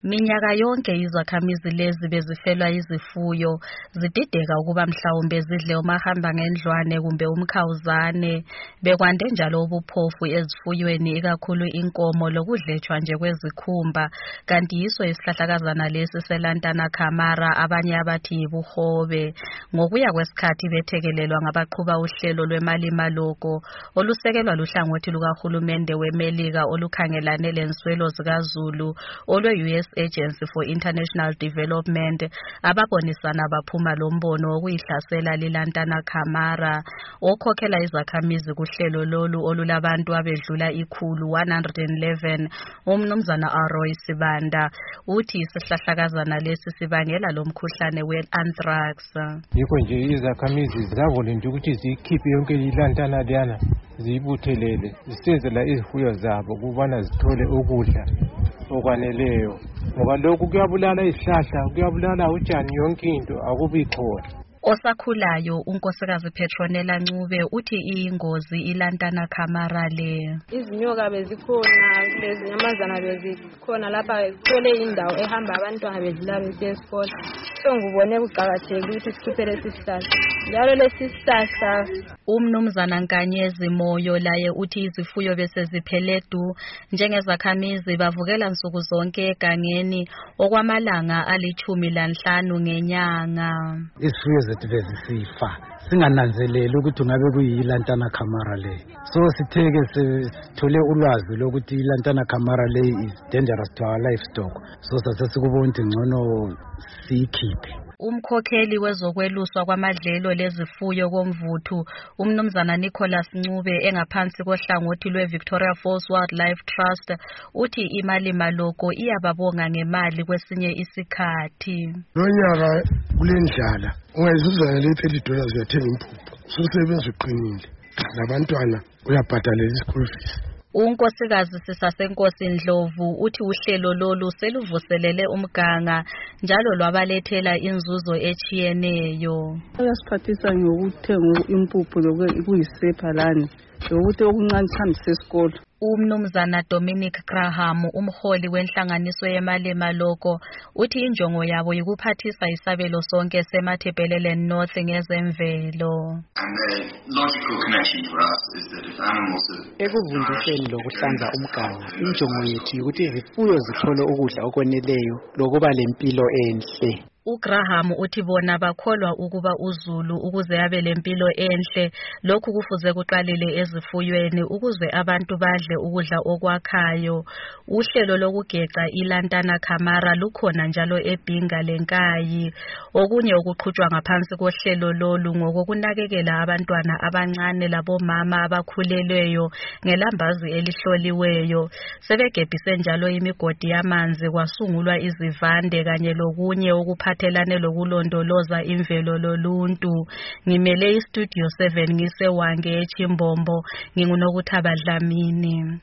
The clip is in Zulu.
Minyaka yonke izakhamizi lezi bezifelwa izifuyo, zidideka ukuba mhlawumbe zidle umahamba ngendlwane kumbe umkhawuzane. Bekwande njalo ubuphofu ezifuyweni ikakhulu inkomo lokudlethwa nje kwezikhumba, kanti yiso isihlahlakazana lesi selantana camara abanye abathi yibuhobe. Ngokuya kwesikhathi bethekelelwa ngabaqhuba uhlelo lwemali-maloko olusekelwa luhlangothi lukahulumende weMelika olukhangelane lenswelo zikaZulu olwe-US Agency for International Development, ababonisana baphuma lombono wokuyihlasela lilantana camara, okhokhela izakhamizi kuhlelo lolu olulabantu abedlula 111. Umnumzana Aroy Sibanda uthi isihlahlakazana lesi sibangela lomkhuhlane we-anthrax. Yikho nje izakhamizi zabona nje ukuthi zikhiphe yonke ilantana liyana ziyibuthelele zisenzela izifuyo zabo ukubana zithole ukudla okwaneleyo, ngoba lokhu kuyabulala izihlahla, kuyabulala utshani, yonke into akubi khona. Osakhulayo unkosikazi Petronella Ncube uthi iyingozi ilantana camara le. Izinyoka bezikhona, lezi nyamazana bezikhona lapha, kuthole indawo ehamba abantwana bedlula besiya esikole. So ngubone kuqakathekile ukuthi sikhiphe lesi sihlahla. Njalo lesi sihlahla Umnumzana Nkanyezi Moyo laye uthi izifuyo bese ziphele du njengezakhamizi bavukela nsuku zonke egangeni okwamalanga 15 ngenyanga. Izifuyo zethu bezisifa singananzeleli ukuthi ngabe kuyilantana camara le. So sitheke sithole ulwazi lokuthi ilantana camara le is dangerous to our livestock. So sasesikubona ukuthi ngcono siyikhiphe. Umkhokheli wezokweluswa kwamadlelo lezifuyo komvuthu umnumzana Nicholas Ncube engaphansi kohlangothi lwe-Victoria Falls Wildlife Trust uthi imali-maloko iyababonga ngemali kwesinye isikhathi. Lonyaka kulendlala ungayizuzana le$30 uyathenga impuphu, susebenza uqinile, labantwana uyabhadalela i-school fees. Unkosikazi Sisasenkosi Ndlovu uthi uhlelo lolu seluvuselele umganga njalo lwabalethela inzuzo echiyeneyo. Ayasiphathisa ngokuthenga impuphu lokuyisepha lana lokuthi okuncane sihambise esikolo. Umnumzana Dominic Graham umholi wenhlanganiso yemali-maloko uthi injongo yabo yikuphathisa isabelo sonke seMatabeleland North ngezemvelo. Ekuvundiseni lokuhlanza umganga, injongo yethu ukuthi izifuyo zithole ukudla okwaneleyo lokuba lempilo enhle. uGraham uthi bona bakholwa ukuba uZulu ukuze abe lempilo enhle lokhu kufuze kuqalile ezifuyweni ukuze abantu badle ukudla okwakhayo. Uhlelo lokugeca ilantana camara lukhona njalo eBhinga leNkayi. Okunye okuqhutshwa ngaphansi kohlelo lolu ngokunakekela abantwana abancane labomama abakhulelweyo ngelambazi elihloliweyo. Sebegebhise njalo imigodi yamanzi kwasungulwa izivande kanye lokunye okuphathelane lokulondoloza imvelo loluntu. Ngimele iStudio 7 ngise Wange eChimbombo, nginguNokuthaba Dlamini.